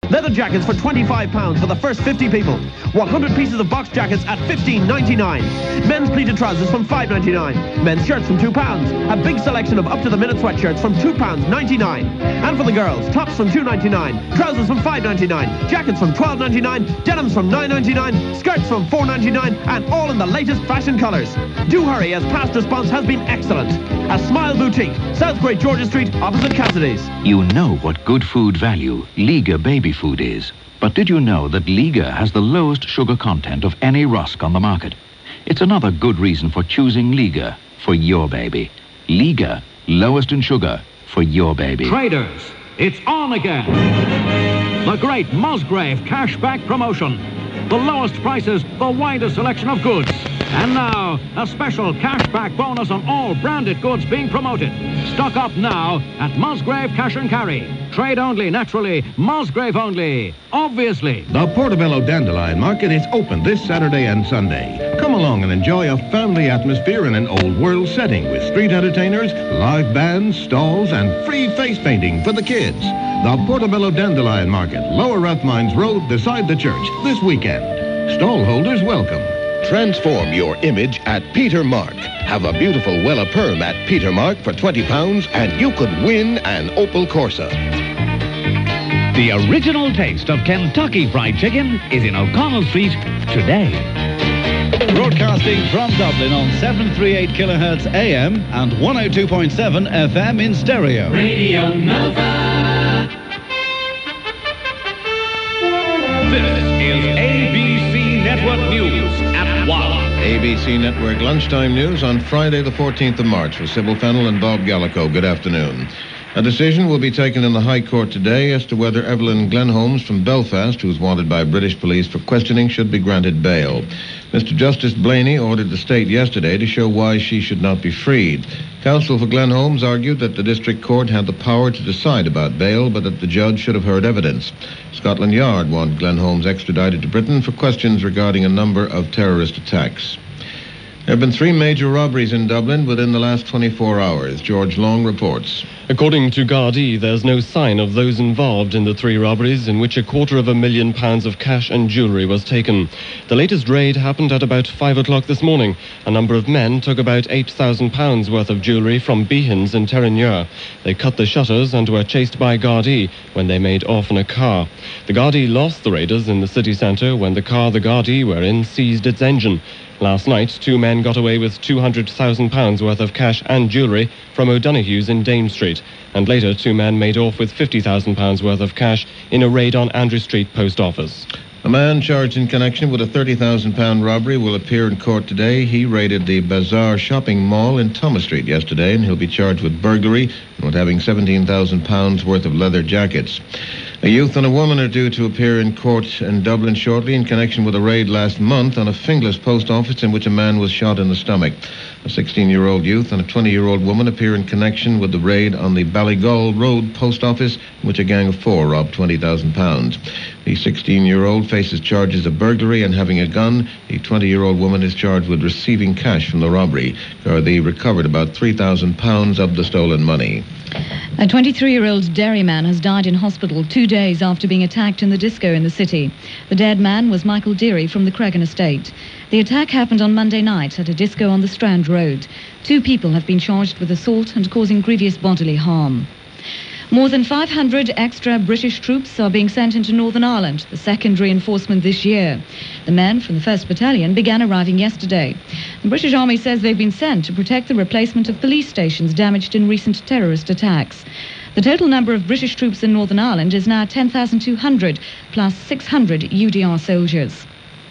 Leather jackets for £25 for the first 50 people. 100 pieces of box jackets at $15.99. Men's pleated trousers from $5.99. Men's shirts from £2. A big selection of up-to-the-minute sweatshirts from £2.99. And for the girls, tops from $2.99. Trousers from $5.99. Jackets from $12.99. Denims from $9.99. Skirts from $4.99. And all in the latest fashion colours. Do hurry, as past response has been excellent. A Smile Boutique, South Great Georgia Street, opposite Cassidy's. You know what good food value Liga baby food is. But did you know that Liga has the lowest sugar content of any rusk on the market? It's another good reason for choosing Liga for your baby. Liga, lowest in sugar for your baby. Traders, it's on again. The great Musgrave cashback promotion. The lowest prices, the widest selection of goods. And now, a special cashback bonus on all branded goods being promoted. Stock up now at Musgrave Cash and Carry. Trade only, naturally. Musgrave only, obviously. The Portobello Dandelion Market is open this Saturday and Sunday. Come along and enjoy a family atmosphere in an old-world setting with street entertainers, live bands, stalls, and free face painting for the kids. The Portobello Dandelion Market, Lower Rathmines Road, beside the church, this weekend. Stall holders welcome. Transform your image at Peter Mark. Have a beautiful Wella Perm at Peter Mark for £20 and you could win an Opel Corsa. The original taste of Kentucky Fried Chicken is in O'Connell Street today. Broadcasting from Dublin on 738 kilohertz AM and 102.7 FM in stereo. Radio Nova. This is ABC Network News at 1. ABC Network Lunchtime News on Friday the 14th of March with Sybil Fennell and Bob Gallico. Good afternoon. A decision will be taken in the High Court today as to whether Evelyn Glenholmes from Belfast, who is wanted by British police for questioning, should be granted bail. Mr. Justice Blaney ordered the state yesterday to show why she should not be freed. Counsel for Glenholmes argued that the district court had the power to decide about bail, but that the judge should have heard evidence. Scotland Yard wanted Glenholmes extradited to Britain for questions regarding a number of terrorist attacks. There have been 3 major robberies in Dublin within the last 24 hours. George Long reports. According to Gardaí, there's no sign of those involved in the 3 robberies in which £250,000 of cash and jewellery was taken. The latest raid happened at about 5 o'clock this morning. A number of men took about £8,000 worth of jewellery from Behan's in Terenure. They cut the shutters and were chased by Gardaí when they made off in a car. The Gardaí lost the raiders in the city centre when the car the Gardaí were in seized its engine. Last night, 2 men got away with £200,000 worth of cash and jewellery from O'Donoghue's in Dame Street. And later, 2 men made off with £50,000 worth of cash in a raid on Andrew Street Post Office. A man charged in connection with a £30,000 robbery will appear in court today. He raided the Bazaar shopping mall in Thomas Street yesterday, and he'll be charged with burglary and with having £17,000 worth of leather jackets. A youth and a woman are due to appear in court in Dublin shortly in connection with a raid last month on a Finglas post office in which a man was shot in the stomach. A 16-year-old youth and a 20-year-old woman appear in connection with the raid on the Ballygall Road post office in which a gang of 4 robbed £20,000. The 16-year-old faces charges of burglary and having a gun. The 20-year-old woman is charged with receiving cash from the robbery. Gardaí recovered about £3,000 of the stolen money. A 23-year-old dairyman has died in hospital 2 days after being attacked in the disco in the city. The dead man was Michael Deary from the Cregan estate. The attack happened on Monday night at a disco on the Strand Road. 2 people have been charged with assault and causing grievous bodily harm. More than 500 extra British troops are being sent into Northern Ireland, the second reinforcement this year. The men from the 1st Battalion began arriving yesterday. The British Army says they've been sent to protect the replacement of police stations damaged in recent terrorist attacks. The total number of British troops in Northern Ireland is now 10,200, plus 600 UDR soldiers.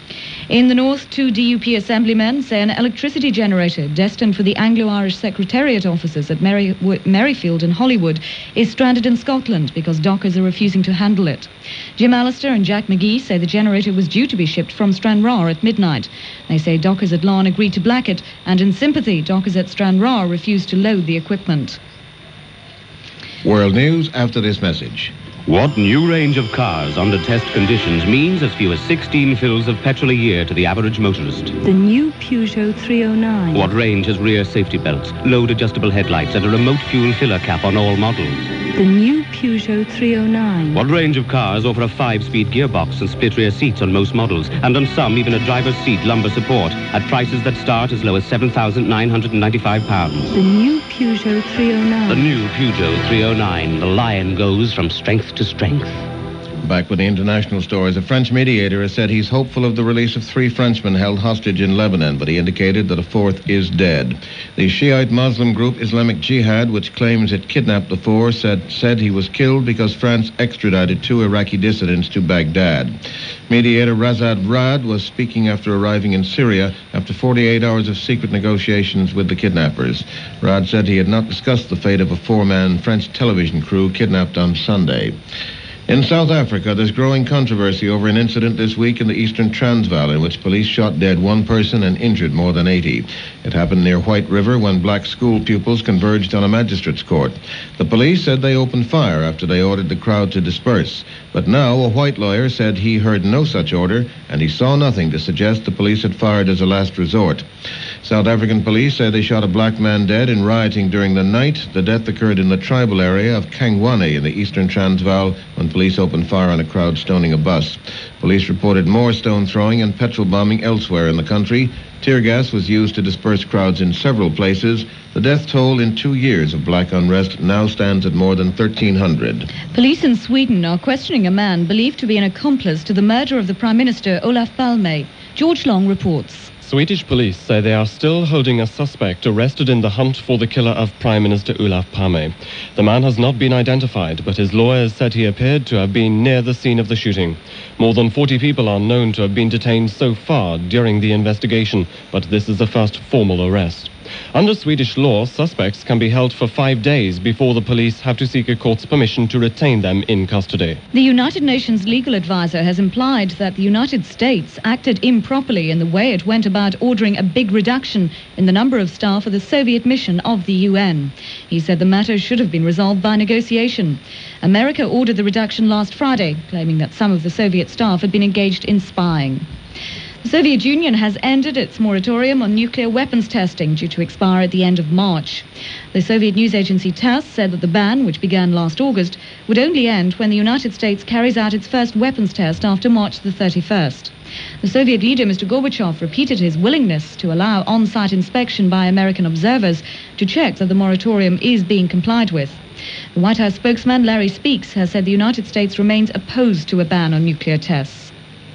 In the north, 2 DUP assemblymen say an electricity generator destined for the Anglo-Irish Secretariat offices at Merrifield and Hollywood is stranded in Scotland because dockers are refusing to handle it. Jim Allister and Jack McGee say the generator was due to be shipped from Stranraer at midnight. They say dockers at Larne agreed to black it, and in sympathy, dockers at Stranraer refused to load the equipment. World News after this message. What new range of cars under test conditions means as few as 16 fills of petrol a year to the average motorist? The new Peugeot 309. What range has rear safety belts, load adjustable headlights and a remote fuel filler cap on all models? The new Peugeot 309. What range of cars offer a 5-speed gearbox and split rear seats on most models, and on some even a driver's seat lumbar support, at prices that start as low as £7,995. The new Peugeot 309. The new Peugeot 309. The lion goes from strength to strength. Back with the international stories, a French mediator has said he's hopeful of the release of 3 Frenchmen held hostage in Lebanon, but he indicated that a 4th is dead. The Shiite Muslim group Islamic Jihad, which claims it kidnapped the 4, said he was killed because France extradited 2 Iraqi dissidents to Baghdad. Mediator Razad Rad was speaking after arriving in Syria after 48 hours of secret negotiations with the kidnappers. Rad said he had not discussed the fate of a 4-man French television crew kidnapped on Sunday. In South Africa, there's growing controversy over an incident this week in the eastern Transvaal in which police shot dead 1 person and injured more than 80. It happened near White River when black school pupils converged on a magistrate's court. The police said they opened fire after they ordered the crowd to disperse. But now a white lawyer said he heard no such order and he saw nothing to suggest the police had fired as a last resort. South African police say they shot a black man dead in rioting during the night. The death occurred in the tribal area of Kangwane in the eastern Transvaal when police opened fire on a crowd stoning a bus. Police reported more stone throwing and petrol bombing elsewhere in the country. Tear gas was used to disperse crowds in several places. The death toll in 2 years of black unrest now stands at more than 1,300. Police in Sweden are questioning a man believed to be an accomplice to the murder of the Prime Minister Olof Palme. George Long reports. Swedish police say they are still holding a suspect arrested in the hunt for the killer of Prime Minister Olof Palme. The man has not been identified, but his lawyers said he appeared to have been near the scene of the shooting. More than 40 people are known to have been detained so far during the investigation, but this is the first formal arrest. Under Swedish law, suspects can be held for 5 days before the police have to seek a court's permission to retain them in custody. The United Nations legal advisor has implied that the United States acted improperly in the way it went about ordering a big reduction in the number of staff of the Soviet mission of the UN. He said the matter should have been resolved by negotiation. America ordered the reduction last Friday, claiming that some of the Soviet staff had been engaged in spying. The Soviet Union has ended its moratorium on nuclear weapons testing due to expire at the end of March. The Soviet news agency TASS said that the ban, which began last August, would only end when the United States carries out its first weapons test after March the 31st. The Soviet leader, Mr. Gorbachev, repeated his willingness to allow on-site inspection by American observers to check that the moratorium is being complied with. The White House spokesman, Larry Speakes, has said the United States remains opposed to a ban on nuclear tests.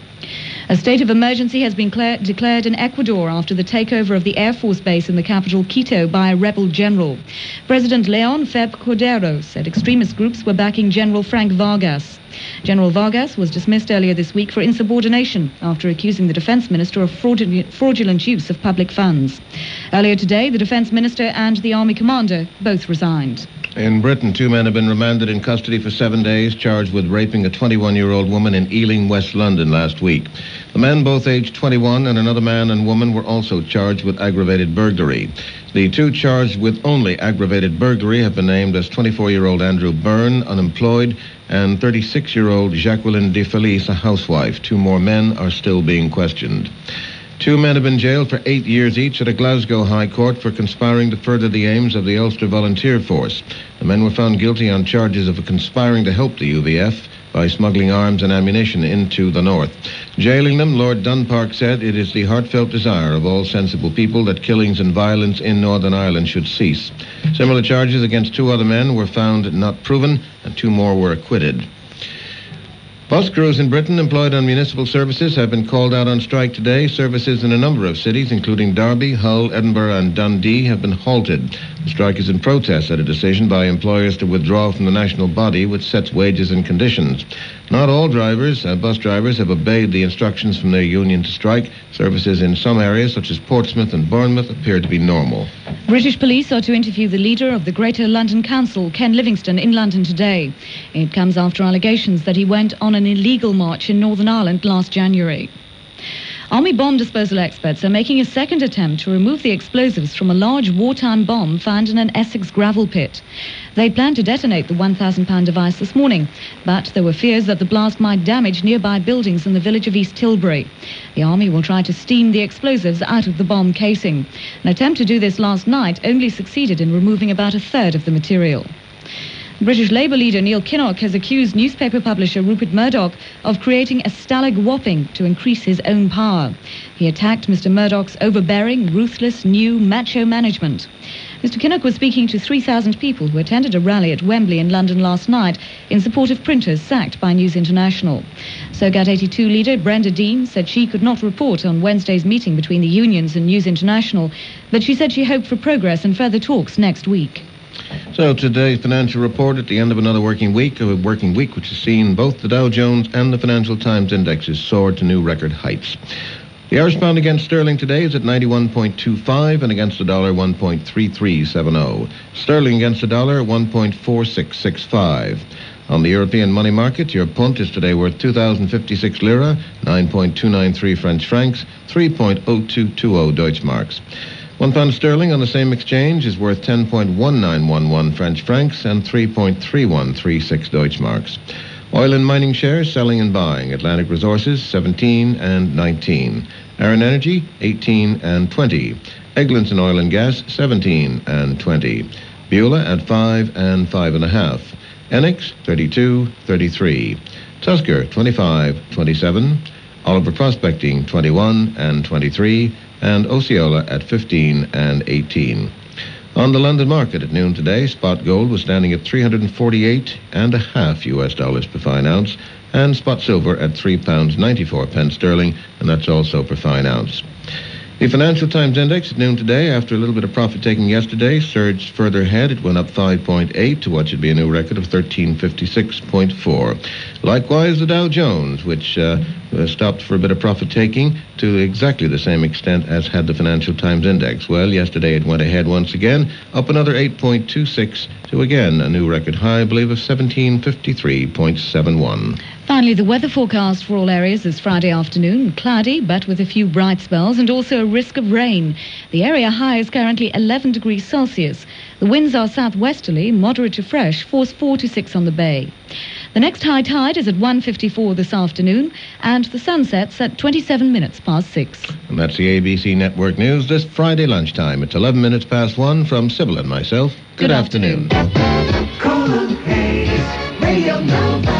A state of emergency has been declared in Ecuador after the takeover of the Air Force base in the capital, Quito, by a rebel general. President Leon Feb Cordero said extremist groups were backing General Frank Vargas. General Vargas was dismissed earlier this week for insubordination after accusing the defense minister of fraudulent use of public funds. Earlier today, the defense minister and the army commander both resigned. In Britain, 2 men have been remanded in custody for 7 days, charged with raping a 21-year-old woman in Ealing, West London last week. The men, both aged 21, and another man and woman were also charged with aggravated burglary. The 2 charged with only aggravated burglary have been named as 24-year-old Andrew Byrne, unemployed, and 36-year-old Jacqueline De Felice, a housewife. 2 more men are still being questioned. 2 men have been jailed for 8 years each at a Glasgow High Court for conspiring to further the aims of the Ulster Volunteer Force. The men were found guilty on charges of conspiring to help the UVF by smuggling arms and ammunition into the north. Jailing them, Lord Dunpark said it is the heartfelt desire of all sensible people that killings and violence in Northern Ireland should cease. Similar charges against 2 other men were found not proven, and 2 more were acquitted. Bus crews in Britain employed on municipal services have been called out on strike today. Services in a number of cities, including Derby, Hull, Edinburgh and Dundee, have been halted. The strike is in protest at a decision by employers to withdraw from the national body which sets wages and conditions. Not all bus drivers have obeyed the instructions from their union to strike. Services in some areas, such as Portsmouth and Bournemouth, appear to be normal. British police are to interview the leader of the Greater London Council, Ken Livingstone, in London today. It comes after allegations that he went on an illegal march in Northern Ireland last January. Army bomb disposal experts are making a second attempt to remove the explosives from a large wartime bomb found in an Essex gravel pit. They planned to detonate the 1,000-pound device this morning, but there were fears that the blast might damage nearby buildings in the village of East Tilbury. The Army will try to steam the explosives out of the bomb casing. An attempt to do this last night only succeeded in removing about a third of the material. British Labour leader Neil Kinnock has accused newspaper publisher Rupert Murdoch of creating a Stalag Wapping to increase his own power. He attacked Mr. Murdoch's overbearing, ruthless, new macho management. Mr. Kinnock was speaking to 3,000 people who attended a rally at Wembley in London last night in support of printers sacked by News International. SOGAT 82 leader Brenda Dean said she could not report on Wednesday's meeting between the unions and News International, but she said she hoped for progress and further talks next week. So today's financial report at the end of another working week which has seen both the Dow Jones and the Financial Times indexes soar to new record heights. The Irish pound against sterling today is at 91.25 and against the dollar 1.3370. Sterling against the dollar 1.4665. On the European money market, your punt is today worth 2,056 lira, 9.293 French francs, 3.0220 Deutschmarks. £1 sterling on the same exchange is worth 10.1911 French francs and 3.3136 Deutschmarks. Oil and mining shares selling and buying. Atlantic Resources 17 and 19. Aran Energy 18 and 20. Eglinton Oil and Gas 17 and 20. Beulah at 5 and 5.5. Enix 32.33. Tusker 25.27. Oliver Prospecting 21 and 23. And Osceola at 15 and 18. On the London market at noon today, spot gold was standing at $348.5 US per fine ounce, and spot silver at £3.94 sterling, and that's also per fine ounce. The Financial Times Index at noon today, after a little bit of profit-taking yesterday, surged further ahead. It went up 5.8 to what should be a new record of 1356.4. Likewise, the Dow Jones, which stopped for a bit of profit-taking to exactly the same extent as had the Financial Times Index. Well, yesterday it went ahead once again, up another 8.26 to, again, a new record high, I believe, of 1753.71. Finally, the weather forecast for all areas this Friday afternoon. Cloudy, but with a few bright spells and also a risk of rain. The area high is currently 11 degrees Celsius. The winds are southwesterly, moderate to fresh, force 4 to 6 on the bay. The next high tide is at 1:54 this afternoon, and the sun sets at 27 minutes past 6. And that's the ABC Network News this Friday lunchtime. It's 11 minutes past 1 from Sybil and myself. Good afternoon. Colin Hayes, Radio Nova.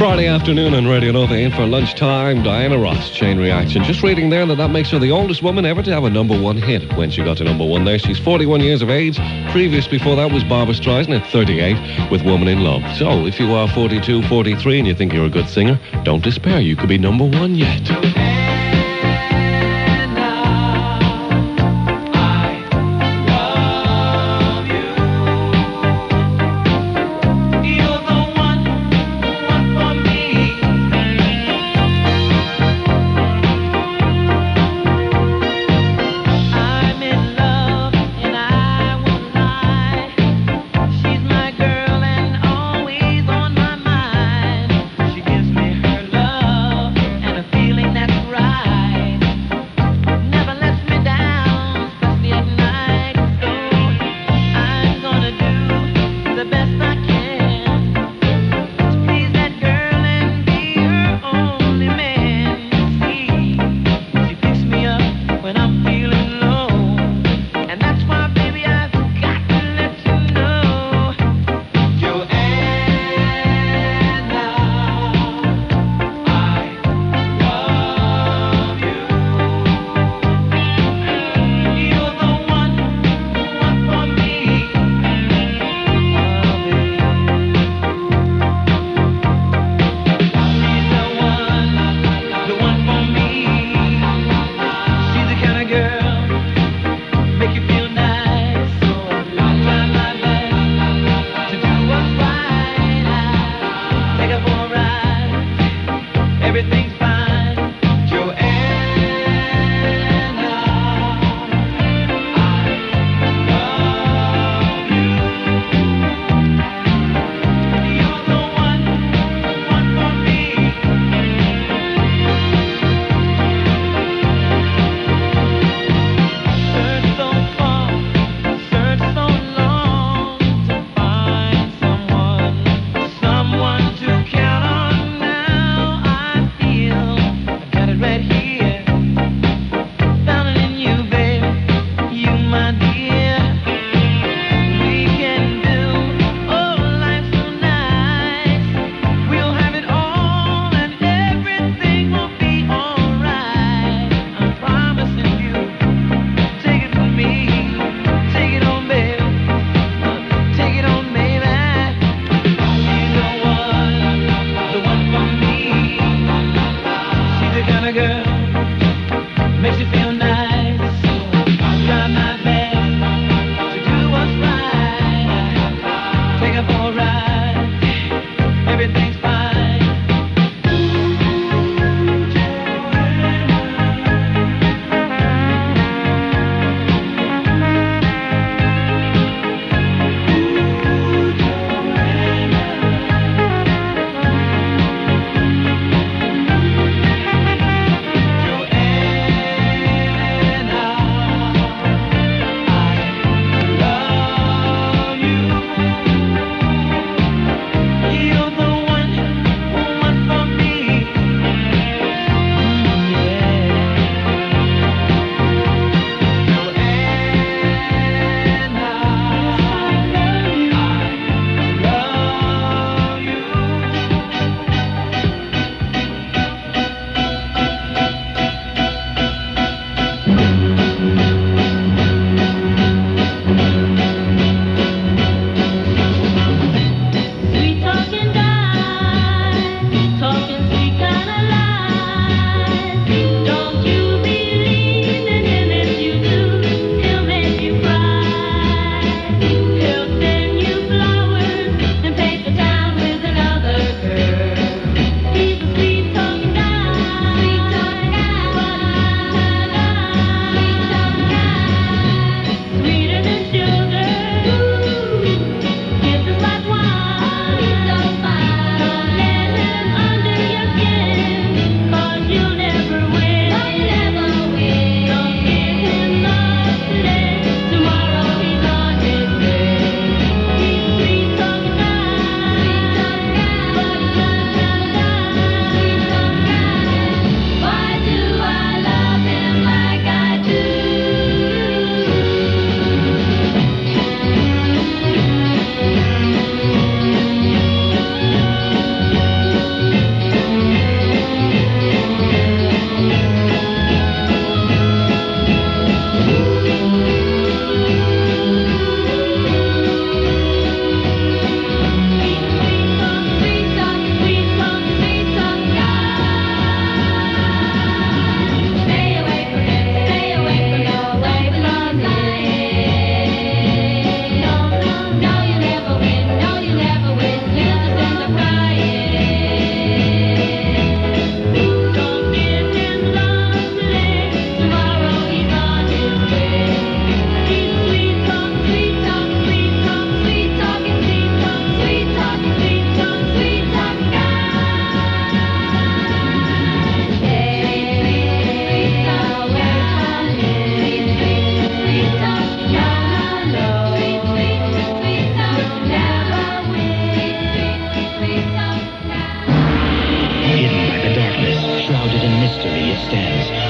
Friday afternoon on Radio Nova, in for lunchtime. Diana Ross, Chain Reaction. Just reading there that makes her the oldest woman ever to have a number one hit when she got to number one there. She's 41 years of age. Previous before that was Barbra Streisand at 38 with Woman in Love. So if you are 42, 43 and you think you're a good singer, don't despair. You could be number one yet.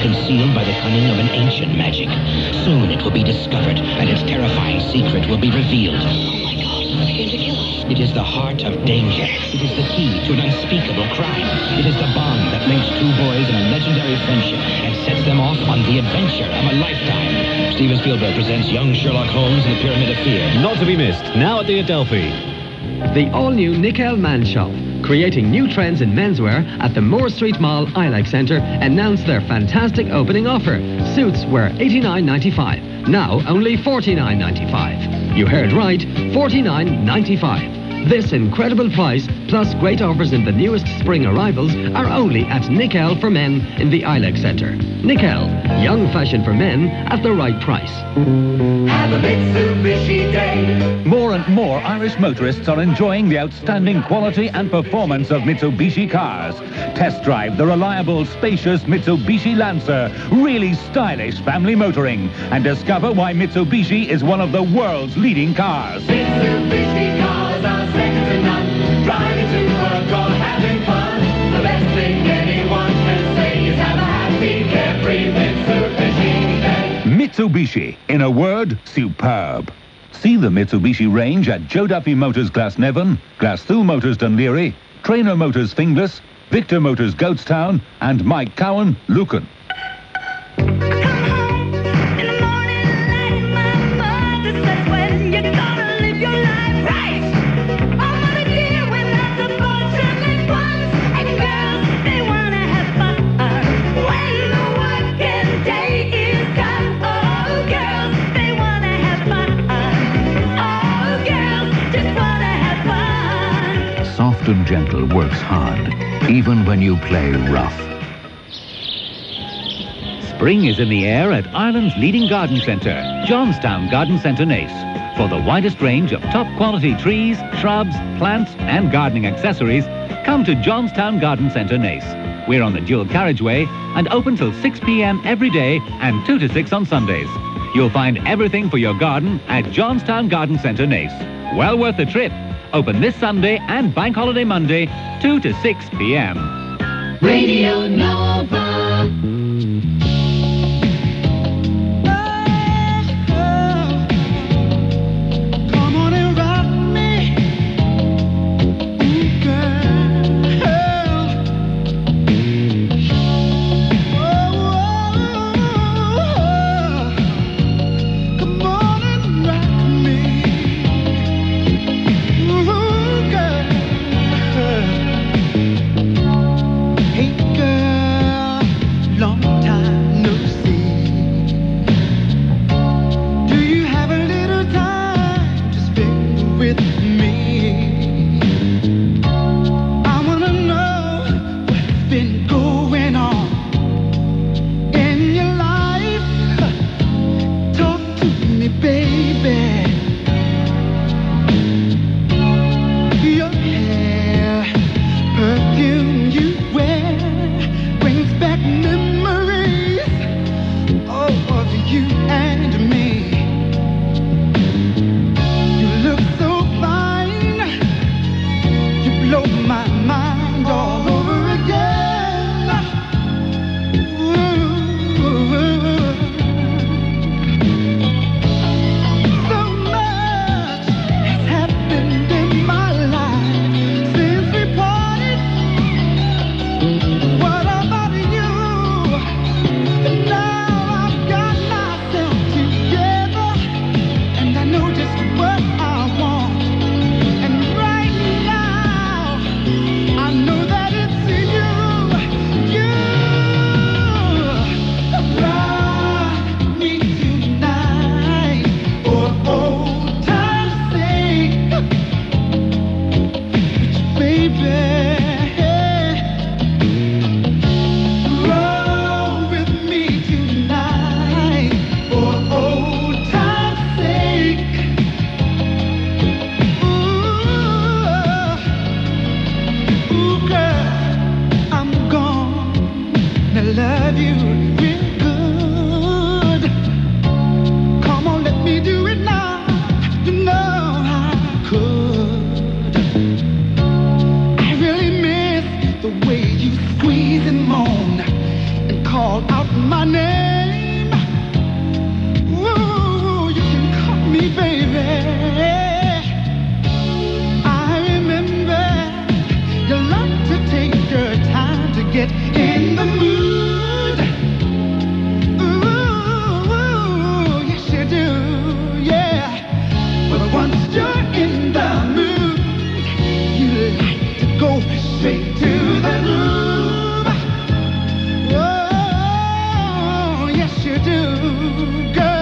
concealed by the cunning of an ancient magic. Soon it will be discovered, and its terrifying secret will be revealed. Oh my God, they're going to kill us. It is the heart of danger. It is the key to an unspeakable crime. It is the bond that links two boys in a legendary friendship and sets them off on the adventure of a lifetime. Steven Spielberg presents young Sherlock Holmes and the Pyramid of Fear. Not to be missed, now at the Adelphi. The all-new Nickel Man Shop, creating new trends in menswear at the Moore Street Mall Ilex Centre, announced their fantastic opening offer. Suits were $89.95, now only $49.95. You heard right, $49.95. This incredible price, plus great offers in the newest spring arrivals, are only at Nickel for Men in the Ilex Centre. Nickel, young fashion for men at the right price. Have a Mitsubishi day. More and more Irish motorists are enjoying the outstanding quality and performance of Mitsubishi cars. Test drive the reliable, spacious Mitsubishi Lancer, really stylish family motoring, and discover why Mitsubishi is one of the world's leading cars. Mitsubishi cars are second to none. Driving to work or having fun. The best thing anyone can say is have a happy, carefree Mitsubishi day. Mitsubishi, in a word, superb. See the Mitsubishi range at Joe Duffy Motors Glasnevin, Glasthull Motors Dunleary, Trainer Motors Finglas, Victor Motors Goatstown, and Mike Cowan, Lucan. Soft and gentle works hard, even when you play rough. Spring is in the air at Ireland's leading garden centre, Johnstown Garden Centre Naas. For the widest range of top quality trees, shrubs, plants and gardening accessories, come to Johnstown Garden Centre Naas. We're on the dual carriageway and open till 6 p.m. every day and 2 to 6 on Sundays. You'll find everything for your garden at Johnstown Garden Centre Naas. Well worth the trip. Open this Sunday and Bank Holiday Monday, 2 to 6 p.m. Radio Nova. my name. Ooh, you can call me baby. I remember you like to take your time to get in the mood. Ooh, yes you do, yeah. But once you're in the mood, you like to go straight to the room. Oh, yes you do, girl.